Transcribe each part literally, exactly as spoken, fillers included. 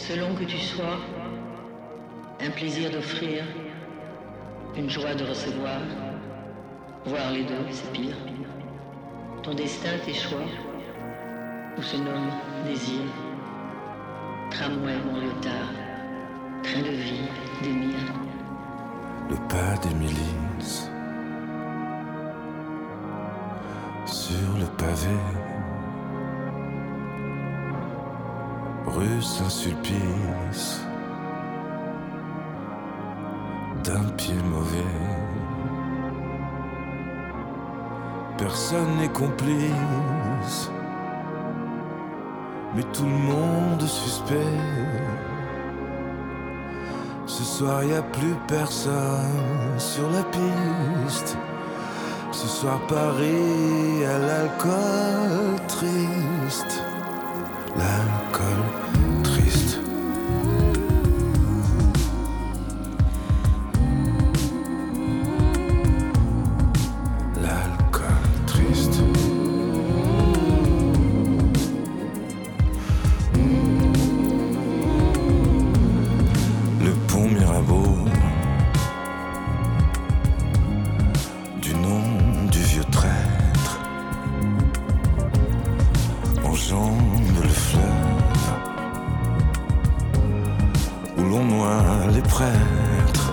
Selon que tu sois, un plaisir d'offrir, une joie de recevoir, voir les deux, c'est pire. Ton destin, tes choix, ou se nomme désir, tramway, mon léotard, train de vie, d'émir. Le pas des milices sur le pavé, rue Saint-Sulpice, d'un pied mauvais. Personne n'est complice, mais tout le monde suspect. Ce soir y a plus personne sur la piste. Ce soir Paris à l'alcool triste. L'alcool triste. L'alcool triste. Le pont Mirabeau, du nom du vieux traître, enjambe le fleuve où l'on noie les prêtres.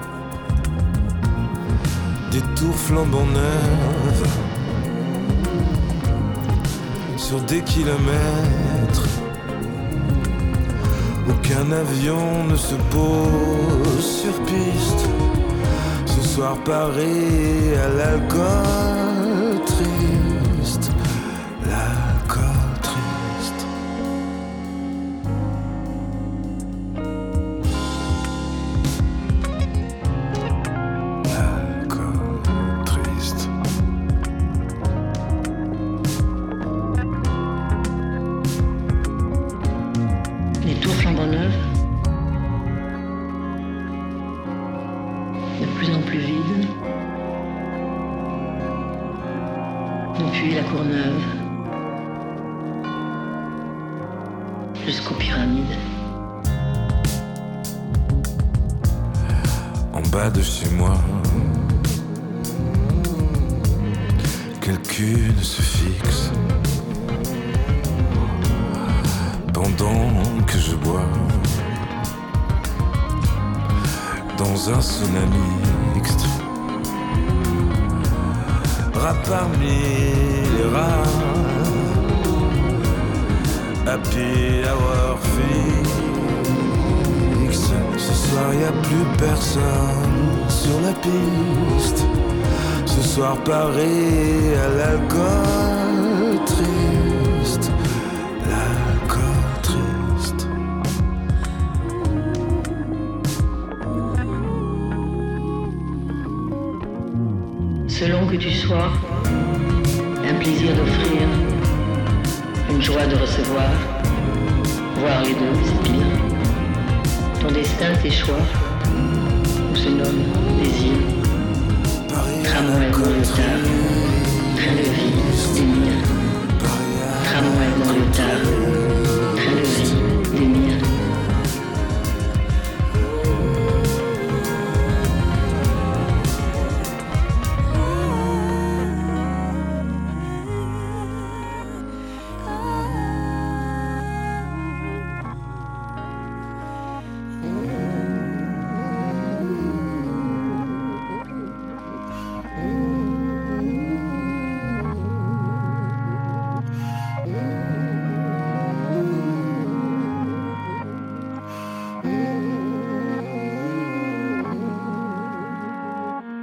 Des tours flambant neuves sur des kilomètres. Aucun avion ne se pose sur piste. Ce soir Paris à l'alcool triste. L'alcool triste. L'alcool triste. Les tours flambant neuves, de plus en plus vides, depuis la Courneuve jusqu'aux pyramides. En bas de chez moi, quelqu'une se fixe pendant que je bois dans un tsunami mixte. Rats parmi les rats, happy hour fixe. Ce soir y a plus personne sur la piste. Ce soir Paris à l'alcool triste. L'alcool triste. Selon que tu sois, un plaisir d'offrir, une joie de recevoir, voir les deux, c'est pire. Ton destin, tes choix, ou se nomme désir, tramway, mon léotard, train de vie, d'émir, tramway, mon léotard,